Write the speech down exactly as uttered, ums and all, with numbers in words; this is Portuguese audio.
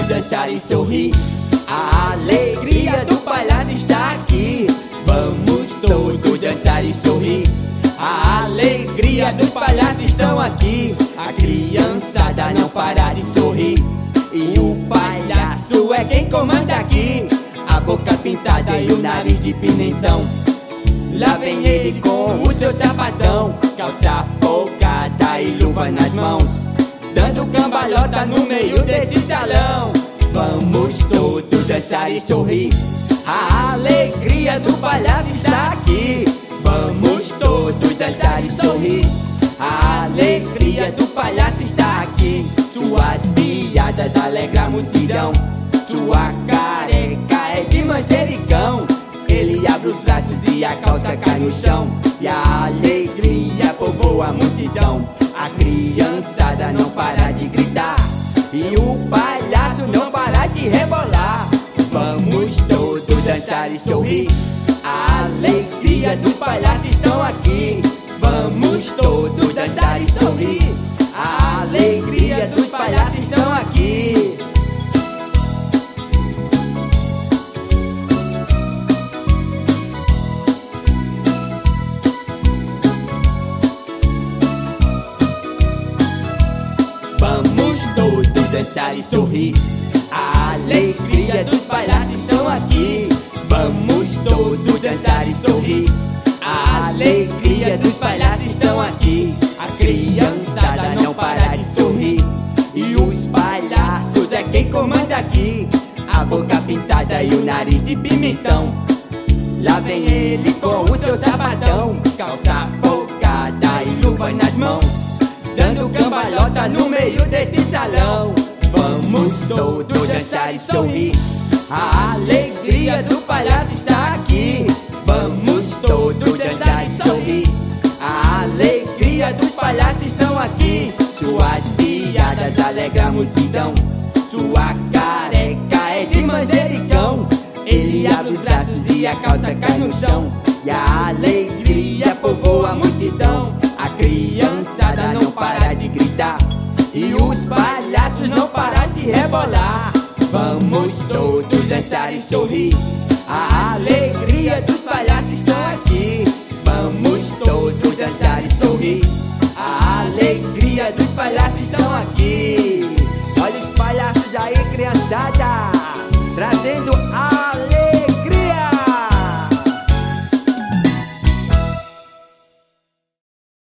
dançar e sorrir. A alegria do palhaço está aqui. Vamos todos dançar e sorrir. A alegria dos palhaços estão aqui. A criançada não para de sorrir. E o palhaço é quem comanda aqui. A boca pintada e o nariz de pimentão. Lá vem ele com o seu sapatão, calça folgada e luva nas mãos, dando cambalhota no meio desse salão. Vamos todos dançar e sorrir. A alegria do palhaço está aqui. Vamos todos dançar e sorrir. A alegria do palhaço está aqui. Suas piadas alegram a multidão. Sua careca é de manjericão. Ele abre os braços e a calça cai no chão. E a alegria povoa a multidão. A criançada não para de gritar. E o palhaço não para de rebolar. Vamos todos dançar e sorrir. A alegria dos palhaços estão aqui. Vamos todos dançar e sorrir. A alegria dos palhaços estão aqui. Vamos todos dançar e sorrir. A alegria dos palhaços estão aqui. Vamos todos dançar e sorrir. A alegria dos palhaços estão aqui. A criançada não para de sorrir. E os palhaços é quem comanda aqui. A boca pintada e o nariz de pimentão. Lá vem ele com o seu sapatão, calça folgada e luva nas mãos, dando cambalhota no meio desse salão. Vamos todos dançar e sorrir. A alegria do palhaço está aqui. Vamos todos dançar e sorrir. A alegria dos palhaços estão aqui. Suas piadas alegram a multidão. Sua careca é de manjericão. Ele abre os braços e a calça cai no chão. E a alegria povoa a multidão. A criançada não para de gritar. E os palhaços não param de rebolar. Vamos todos dançar e sorrir. A alegria dos palhaços está aqui. Vamos todos dançar e sorrir. A alegria dos palhaços estão aqui.